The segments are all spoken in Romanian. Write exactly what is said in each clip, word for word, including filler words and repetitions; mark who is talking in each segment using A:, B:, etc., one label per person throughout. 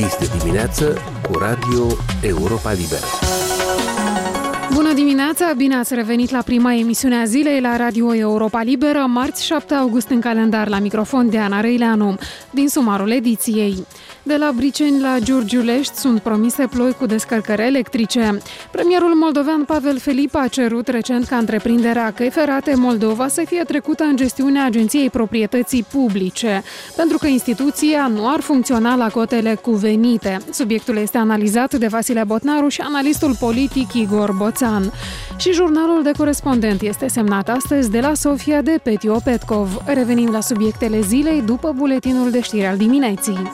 A: Este dimineață cu Radio Europa Liberă.
B: Bună dimineața, bine ați revenit la prima emisiune a zilei la Radio Europa Liberă, marți șapte august în calendar, la microfon de Ana Răileanu. Din sumarul ediției. De la Briceni la Giurgiulești sunt promise ploi cu descărcări electrice. Premierul moldovean Pavel Filip a cerut recent ca întreprinderea Căi Ferate Moldova să fie trecută în gestiunea Agenției Proprietății Publice, pentru că instituția nu ar funcționa la cotele cuvenite. Subiectul este analizat de Vasile Botnaru și analistul politic Igor Boțan. Și jurnalul de corespondent este semnat astăzi de la Sofia de Petio Petkov. Revenim la subiectele zilei după buletinul de știri al dimineții.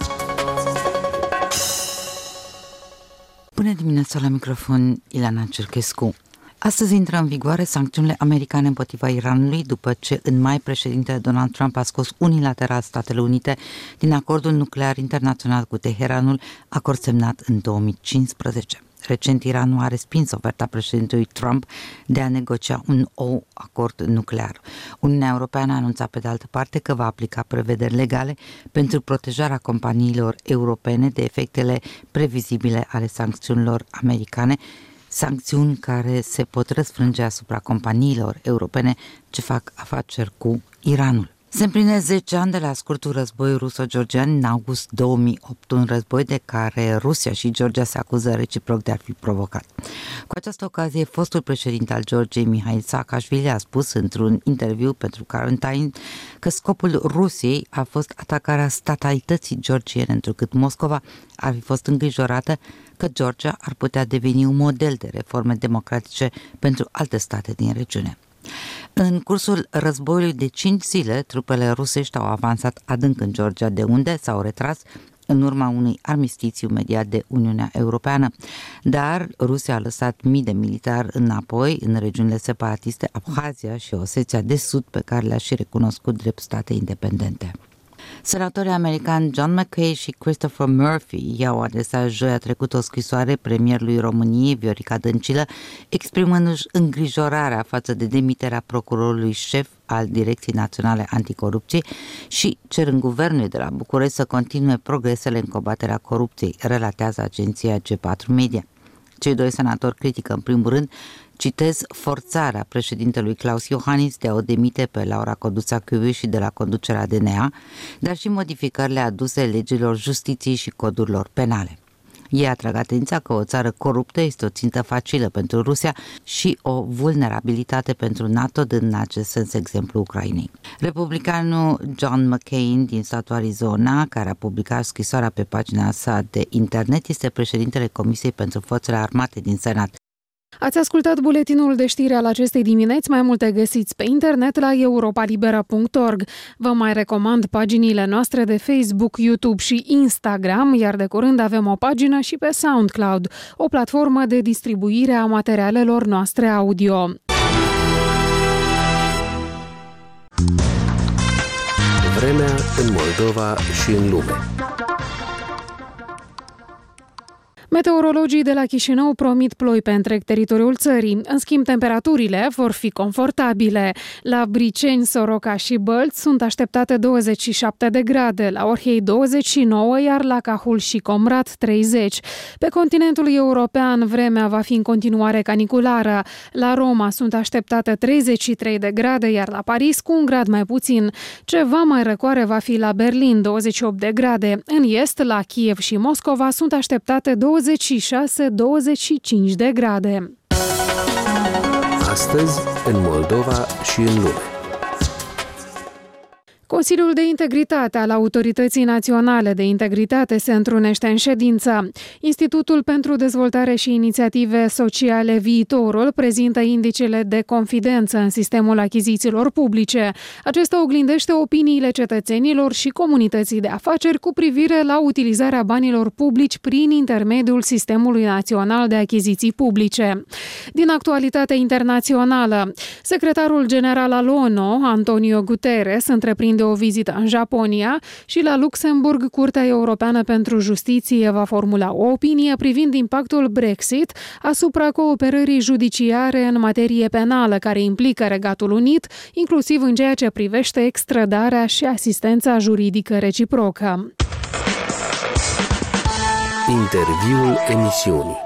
C: Bună dimineața, la microfon Ileana Cerchescu. Astăzi intră în vigoare sancțiunile americane împotriva Iranului după ce în mai președintele Donald Trump a scos unilateral Statele Unite din acordul nuclear internațional cu Teheranul, acord semnat în două mii cincisprezece. Recent, Iranul a respins oferta președintelui Trump de a negocia un nou acord nuclear. Uniunea Europeană a anunțat pe de altă parte că va aplica prevederi legale pentru protejarea companiilor europene de efectele previzibile ale sancțiunilor americane, sancțiuni care se pot răsfrânge asupra companiilor europene ce fac afaceri cu Iranul. Se împlinesc zece ani de la scurtul război ruso-georgian în august două mii opt, un război de care Rusia și Georgia se acuză reciproc de a fi provocat. Cu această ocazie, fostul președinte al Georgiei, Mihail Saakashvili, a spus într-un interviu pentru Quarantine că scopul Rusiei a fost atacarea statalității georgiene, întrucât Moscova ar fi fost îngrijorată că Georgia ar putea deveni un model de reforme democratice pentru alte state din regiune. În cursul războiului de cinci zile, trupele rusești au avansat adânc în Georgia, de unde s-au retras în urma unui armistițiu mediat de Uniunea Europeană. Dar Rusia a lăsat mii de militari înapoi în regiunile separatiste Abhazia și Osetia de Sud, pe care le-a și recunoscut drept state independente. Senatorii americani John McCain și Christopher Murphy i-au adresat joia trecută o scrisoare premierului României, Viorica Dăncilă, exprimându-și îngrijorarea față de demiterea procurorului șef al Direcției Naționale Anticorupție și cerând guvernului de la București să continue progresele în combaterea corupției, relatează agenția G patru Media. Cei doi senatori critică în primul rând, citez, forțarea președintelui Klaus Iohannis de a o demite pe Laura Codruța-Kövesi de la conducerea D N A, dar și modificările aduse legilor justiției și codurilor penale. Ei atrag atenția că o țară coruptă este o țintă facilă pentru Rusia și o vulnerabilitate pentru NATO, dând în acest sens exemplu Ucrainei. Republicanul John McCain din statul Arizona, care a publicat scrisoarea pe pagina sa de internet, este președintele Comisiei pentru Forțele Armate din Senat.
B: Ați ascultat buletinul de știri al acestei dimineți, mai multe găsiți pe internet la europa libera punct org. Vă mai recomand paginile noastre de Facebook, YouTube și Instagram, iar de curând avem o pagină și pe SoundCloud, o platformă de distribuire a materialelor noastre audio.
A: Vremea în Moldova și în lume.
B: Meteorologii de la Chișinău promit ploi pe întreg teritoriul țării. În schimb, temperaturile vor fi confortabile. La Briceni, Soroca și Bălți sunt așteptate douăzeci și șapte de grade, la Orhei douăzeci și nouă, iar la Cahul și Comrat treizeci. Pe continentul european, vremea va fi în continuare caniculară. La Roma sunt așteptate treizeci și trei de grade, iar la Paris cu un grad mai puțin. Ceva mai răcoare va fi la Berlin, douăzeci și opt de grade. În est, la Kiev și Moscova sunt așteptate douăzeci și șase - douăzeci și cinci de grade.
A: Astăzi, în Moldova și în lume.
B: Consiliul de Integritate al Autorității Naționale de Integritate se întrunește în ședință. Institutul pentru Dezvoltare și Inițiative Sociale Viitorul prezintă indicele de confidență în sistemul achizițiilor publice. Acesta oglindește opiniile cetățenilor și comunității de afaceri cu privire la utilizarea banilor publici prin intermediul Sistemului Național de Achiziții Publice. Din actualitatea internațională, secretarul general al O N U, Antonio Guterres, întreprinde o vizită în Japonia și la Luxemburg, Curtea Europeană pentru Justiție va formula o opinie privind impactul Brexit asupra cooperării judiciare în materie penală care implică Regatul Unit, inclusiv în ceea ce privește extradarea și asistența juridică reciprocă.
A: Interviul emisiunii.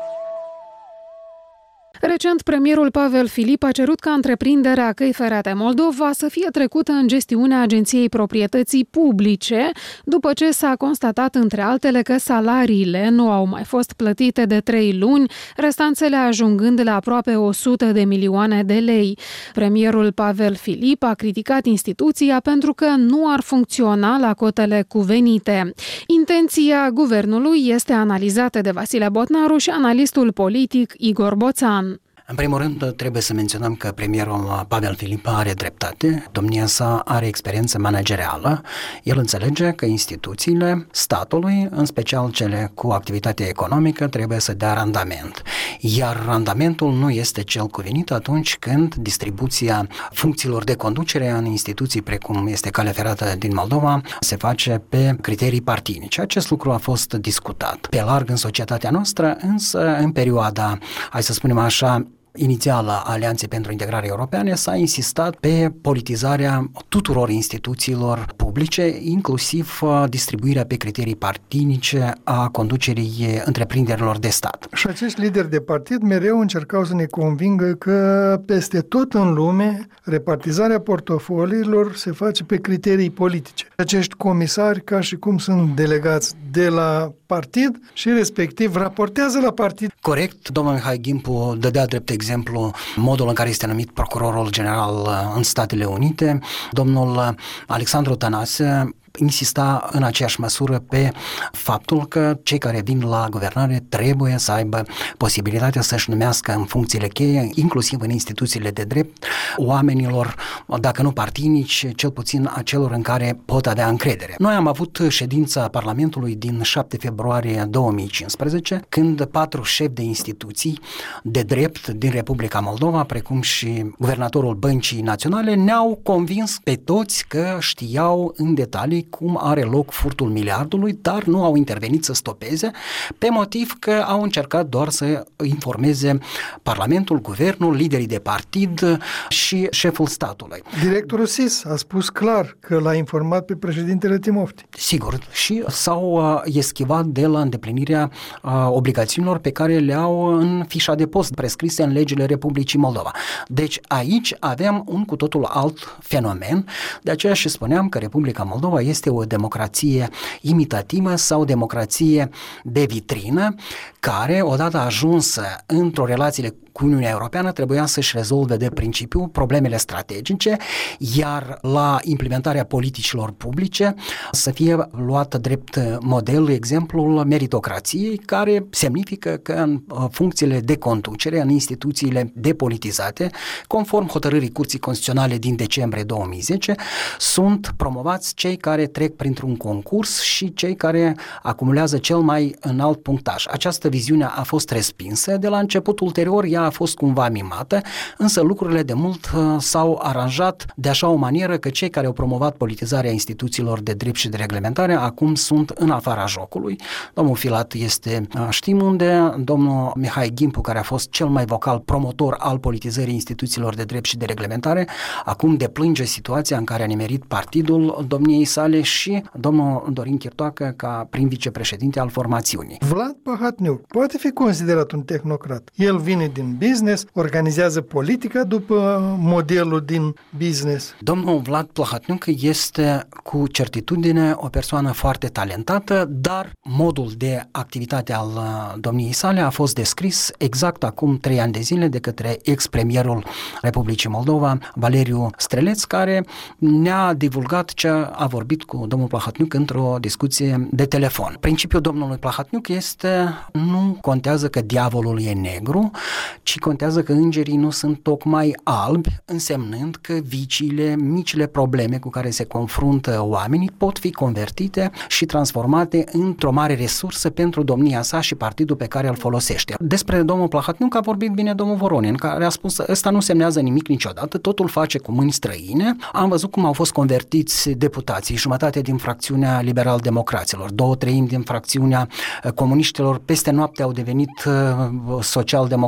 B: Recent, premierul Pavel Filip a cerut ca întreprinderea Căi Ferate Moldova să fie trecută în gestiunea Agenției Proprietății Publice, după ce s-a constatat, între altele, că salariile nu au mai fost plătite de trei luni, restanțele ajungând la aproape o sută de milioane de lei. Premierul Pavel Filip a criticat instituția pentru că nu ar funcționa la cotele cuvenite. Intenția guvernului este analizată de Vasile Botnaru și analistul politic Igor Boțan.
D: În primul rând, trebuie să menționăm că premierul Pavel Filip are dreptate, domnia sa are experiență managerială, el înțelege că instituțiile statului, în special cele cu activitate economică, trebuie să dea randament. Iar randamentul nu este cel cuvenit atunci când distribuția funcțiilor de conducere în instituții precum este Calea Ferată din Moldova se face pe criterii partinice. Acest lucru a fost discutat pe larg în societatea noastră, însă în perioada, hai să spunem așa, inițială a Alianței pentru Integrare Europeană s-a insistat pe politizarea tuturor instituțiilor publice, inclusiv distribuirea pe criterii partinice a conducerii întreprinderilor de stat.
E: Și acești lideri de partid mereu încercau să ne convingă că peste tot în lume repartizarea portofoliilor se face pe criterii politice. Acești comisari, ca și cum sunt delegați de la partid și respectiv raportează la partid.
D: Corect, domnul Mihai Gimpu dădea drept exemplu modul în care este numit procurorul general în Statele Unite. Domnul Alexandru Tănase insista în aceeași măsură pe faptul că cei care vin la guvernare trebuie să aibă posibilitatea să-și numească în funcțiile cheie, inclusiv în instituțiile de drept, oamenilor, dacă nu partinici, cel puțin a celor în care pot avea încredere. Noi am avut ședința Parlamentului din șapte februarie două mii cincisprezece, când patru șefi de instituții de drept din Republica Moldova, precum și guvernatorul Băncii Naționale, ne-au convins pe toți că știau în detalii cum are loc furtul miliardului, dar nu au intervenit să stopeze, pe motiv că au încercat doar să informeze Parlamentul, Guvernul, liderii de partid și șeful statului.
E: Directorul S I S a spus clar că l-a informat pe președintele Timofti.
D: Sigur, și s-au eschivat de la îndeplinirea obligațiunilor pe care le au în fișa de post prescrise în legile Republicii Moldova. Deci aici avem un cu totul alt fenomen, de aceea și spuneam că Republica Moldova este este o democrație imitativă sau democrație de vitrină, care, odată ajunsă într-o relație cu Uniunea Europeană, trebuia să-și rezolve de principiu problemele strategice, iar la implementarea politicilor publice să fie luată drept model exemplul meritocrației, care semnifică că în funcțiile de conducere, în instituțiile depolitizate, conform hotărârii Curții Constituționale din decembrie două mii zece, sunt promovați cei care trec printr-un concurs și cei care acumulează cel mai înalt punctaj. Această viziune a fost respinsă de la început, ulterior ea a fost cumva mimată, însă lucrurile de mult uh, s-au aranjat de așa o manieră că cei care au promovat politizarea instituțiilor de drept și de reglementare acum sunt în afara jocului. Domnul Filat este, uh, știm unde, domnul Mihai Gimpu, care a fost cel mai vocal promotor al politizării instituțiilor de drept și de reglementare, acum deplânge situația în care a nimerit partidul domniei sale și domnul Dorin Chirtoacă ca prim vicepreședinte al formațiunii.
E: Vlad Plahatniuc poate fi considerat un tehnocrat. El vine din business, organizează politica după modelul din business.
D: Domnul Vlad Plahatniuc este cu certitudine o persoană foarte talentată, dar modul de activitate al domniei sale a fost descris exact acum trei ani de zile de către ex-premierul Republicii Moldova, Valeriu Streleț, care ne-a divulgat ce a vorbit cu domnul Plahatniuc într-o discuție de telefon. Principiul domnului Plahatniuc este: nu contează că diavolul e negru, ci contează că îngerii nu sunt tocmai albi, însemnând că viciile, micile probleme cu care se confruntă oamenii pot fi convertite și transformate într-o mare resursă pentru domnia sa și partidul pe care îl folosește. Despre domnul Plahatniuc a vorbit bine domnul Voronin, care a spus: ăsta nu semnează nimic niciodată, totul face cu mâini străine. Am văzut cum au fost convertiți deputații, jumătate din fracțiunea liberal-democraților, două treimi din fracțiunea comuniștilor, peste noapte au devenit social-democrați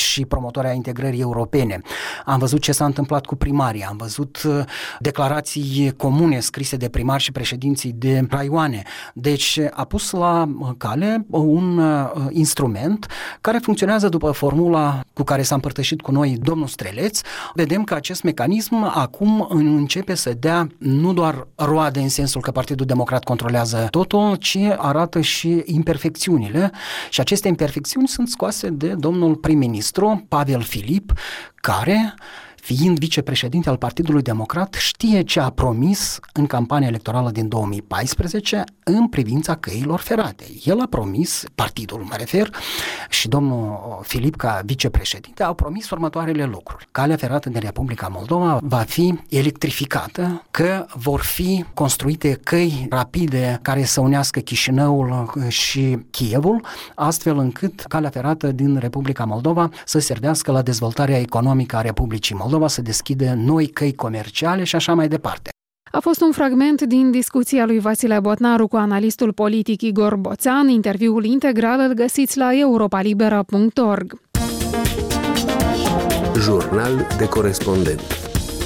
D: și promotoarea integrării europene. Am văzut ce s-a întâmplat cu primarii, am văzut declarații comune scrise de primari și președinții de raioane. Deci a pus la cale un instrument care funcționează după formula cu care s-a împărtășit cu noi domnul Streleț. Vedem că acest mecanism acum începe să dea nu doar roade în sensul că Partidul Democrat controlează totul, ci arată și imperfecțiunile și aceste imperfecțiuni sunt scoase de domnul prim-ministru Pavel Filip, care, fiind vicepreședinte al Partidului Democrat, știe ce a promis în campania electorală din două mii paisprezece în privința căilor ferate. El a promis, partidul mă refer, și domnul Filip ca vicepreședinte au promis următoarele lucruri. Calea ferată din Republica Moldova va fi electrificată, că vor fi construite căi rapide care să unească Chișinăul și Kievul, astfel încât calea ferată din Republica Moldova să servească la dezvoltarea economică a Republicii Moldova, să deschide noi căi comerciale și așa mai departe.
B: A fost un fragment din discuția lui Vasile Botnaru cu analistul politic Igor Boțan. Interviul integral îl găsiți la europa liberă punct org.
A: Jurnal de corespondent.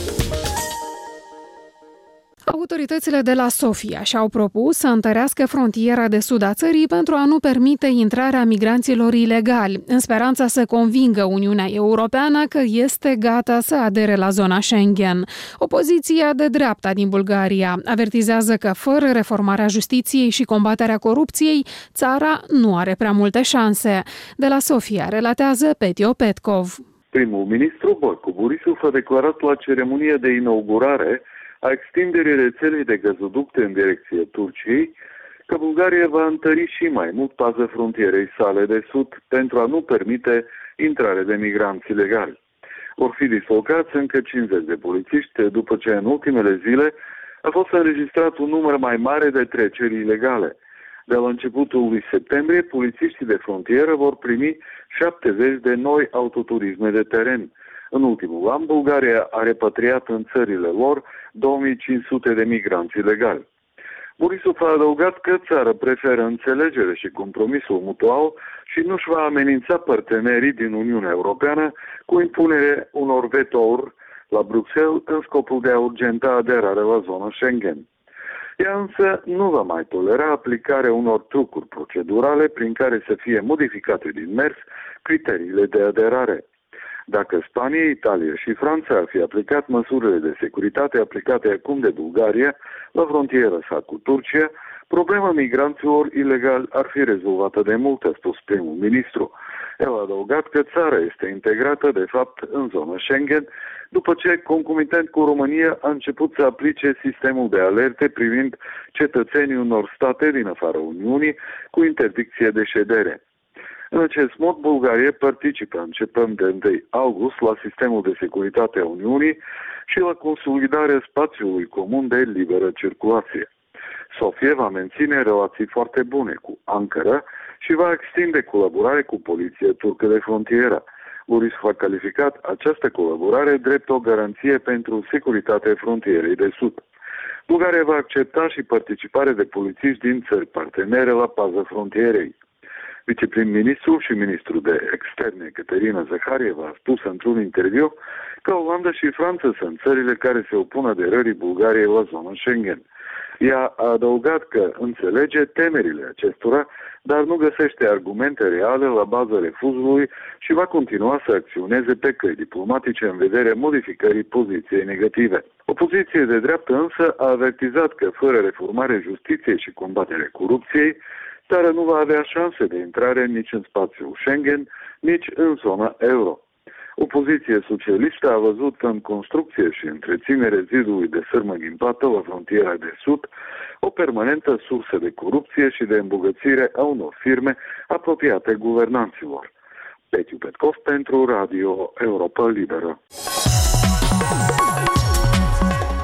B: Autoritățile de la Sofia și-au propus să întărească frontiera de sud a țării pentru a nu permite intrarea migranților ilegali, în speranța să convingă Uniunea Europeană că este gata să adere la zona Schengen. Opoziția de dreapta din Bulgaria avertizează că fără reformarea justiției și combaterea corupției, țara nu are prea multe șanse. De la Sofia relatează Petio Petkov.
F: Primul ministru Boico Borisov a declarat la ceremonia de inaugurare a extinderii rețelei de gazoducte în direcție Turciei, că Bulgaria va întări și mai mult paza frontierei sale de sud pentru a nu permite intrarea de migranți ilegali. Vor fi dislocați încă cincizeci de polițiști după ce în ultimele zile a fost înregistrat un număr mai mare de treceri ilegale. De la începutul lui septembrie, polițiștii de frontieră vor primi șaptezeci de noi autoturisme de teren. În ultimul an, Bulgaria a repatriat în țările lor două mii cinci sute de migranți ilegali. Borisov a adăugat că țara preferă înțelegere și compromisul mutual și nu-și va amenința partenerii din Uniunea Europeană cu impunerea unor vetouri la Bruxelles în scopul de a urgenta aderarea la zona Schengen. Ea însă nu va mai tolera aplicarea unor trucuri procedurale prin care să fie modificate din mers criteriile de aderare. Dacă Spania, Italia și Franța ar fi aplicat măsurile de securitate aplicate acum de Bulgaria la frontieră sa cu Turcia, problema migranților ilegali ar fi rezolvată de mult, a spus primul ministru. El a adăugat că țara este integrată, de fapt, în zona Schengen, după ce, concomitent cu România, a început să aplice sistemul de alerte privind cetățenii unor state din afara Uniunii cu interdicție de ședere. În acest mod, Bulgaria participă începând de întâi august la sistemul de securitate a Uniunii și la consolidarea spațiului comun de liberă circulație. Sofia va menține relații foarte bune cu Ankara și va extinde colaborare cu poliția turcă de frontieră. Borisov a calificat această colaborare drept o garanție pentru securitatea frontierei de sud. Bulgaria va accepta și participare de polițiști din țări partenere la paza frontierei. Viceprim-ministrul și ministrul de externe, Caterina Zaharieva, a spus într-un interviu că Olanda și Franța sunt țările care se opun aderării Bulgariei la zona Schengen. Ea a adăugat că înțelege temerile acestora, dar nu găsește argumente reale la baza refuzului și va continua să acționeze pe căi diplomatice în vederea modificării poziției negative. Opoziția de dreaptă însă a avertizat că fără reformarea justiției și combaterea corupției, țara nu va avea șanse de intrare nici în spațiul Schengen, nici în zona euro. Opoziția socialistă a văzut în construcție și întreținere zidului de sârmă ghimpată la frontiera de sud o permanentă sursă de corupție și de îmbogățire a unor firme apropiate guvernanților. Petio Petkov pentru Radio Europa Liberă.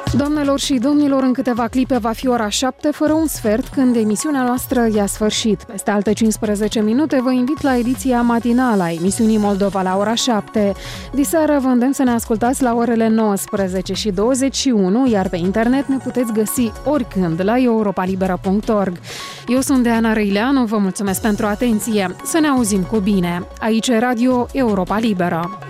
B: Doamnelor și domnilor, în câteva clipe va fi ora șapte fără un sfert, când emisiunea noastră i-a sfârșit. Peste alte cincisprezece minute vă invit la ediția matinală a emisiunii Moldova la ora șapte. Diseară vă îndemn să ne ascultați la orele nouăsprezece și douăzeci și unu, iar pe internet ne puteți găsi oricând la europa libera punct org. Eu sunt Deana Răileanu, vă mulțumesc pentru atenție. Să ne auzim cu bine. Aici e Radio Europa Liberă.